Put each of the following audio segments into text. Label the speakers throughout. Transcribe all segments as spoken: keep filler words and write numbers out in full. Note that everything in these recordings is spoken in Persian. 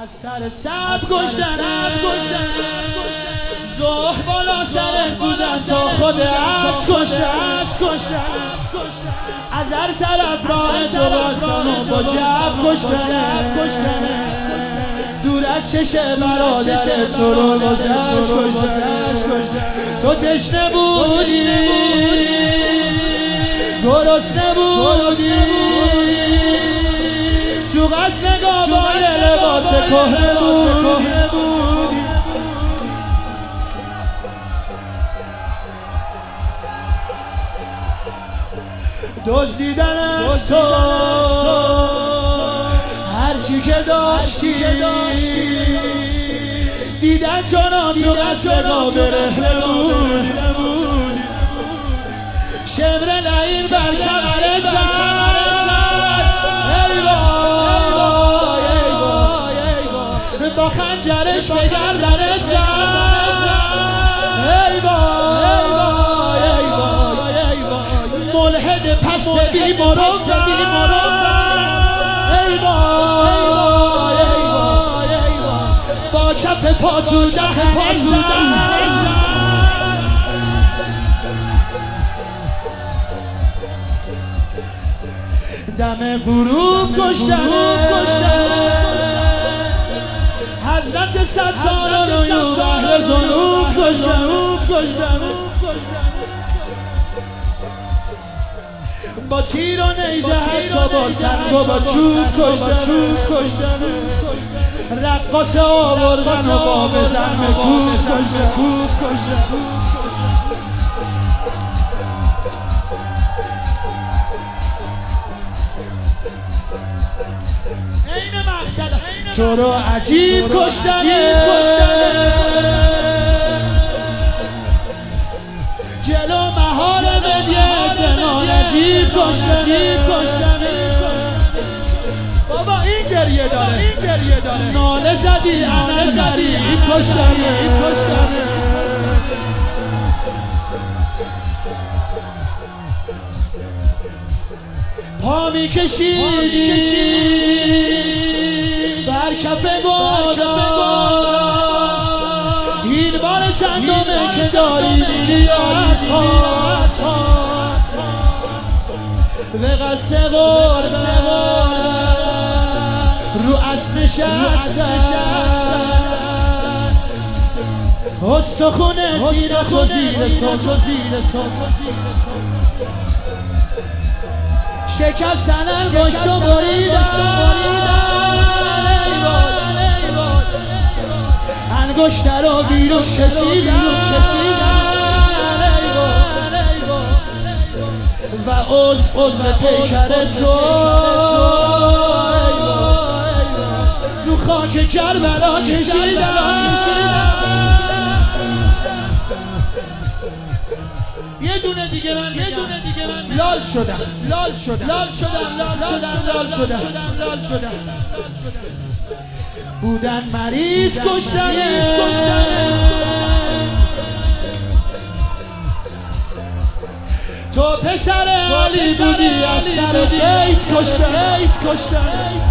Speaker 1: از سر سب کشتنم زهر بالا سرت بودن تا خود از کشتن از هر طرف راه تو بازم و با جب کشتن دور از چشم برادر تو رو گذشت کشتن تو تشنه بودی گرسنه بودی تو قصد نگاه با یه لباس کهنه بودی دزدیدن از تو هرچی که داشتی دیدن چون تو قصد نگاه برهنه بودی شمر لعین بر کمرت زد ای وای ای وای با خنجرش به گردنت زد ای وای ای وای ملحد پست بی مروت ای وای ای وای با کف پا تو دهنت زد دم غروب کشتن حضرت ستار رویو بحر ذنوب کشتن با تیر و نیزه حتی با سنگ و با چوب کشتن رقاص آوردن و با بزن به کوب کشتن تو رو عجیب کشتنه جلو مهار مدیه دمان عجیب کشتنه بابا این گریه داره ناله زدی انه زدی این کشتنه پا می کشیدی بر کف بادا این بار چندمه که داری میگی از ها به قصد غربت رو اسب نشستن استخونه زیر تو زیر سن شکستن انگشت و بریدن انگشت رو بیرون کشیدن و عضو عضو پیکر تو رو خاک کربلا کشیدن یه دونه دیگه من یه دونه دیگه من لال شدم لال شدم لال شدم لال شدم لال شدم لال شدم بودن مریض کشتن تو پسر علی بودی از سر خیز کشتن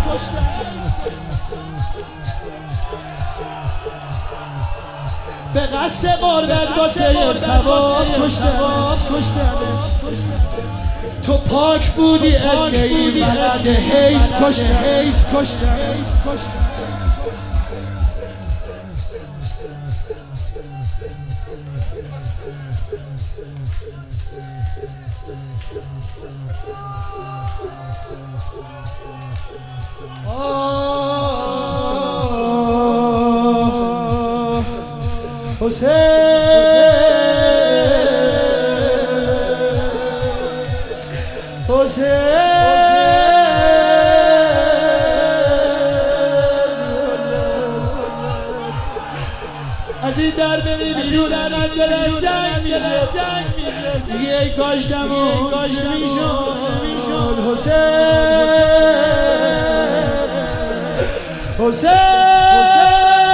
Speaker 1: به قصد قربت واسه ثواب کشتن تو پاک بودی ادهی بلد حیث کشتن حسین حسین از این در بری بیرون از دلت جنگ میشه دیگه ای کاشتم و کاشتم میشد حسین حسین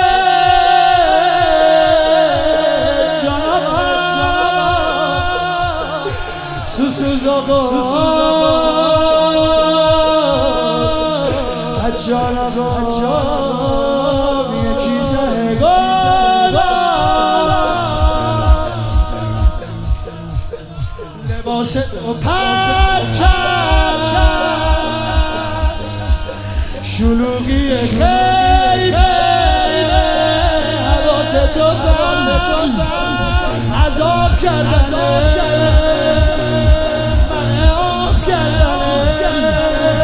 Speaker 1: سوسوز آقا جان آقا خیلی حواست تو عذاب کردنه من آب کردنه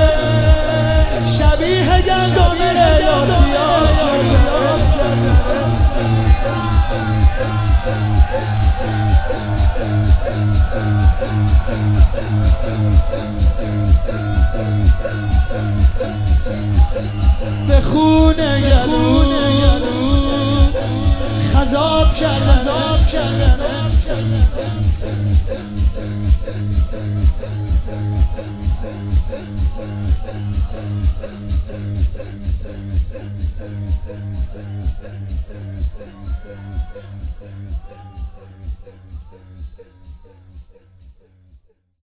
Speaker 1: شبیه گندم ریاضیات به خونه گلو خذاب کردن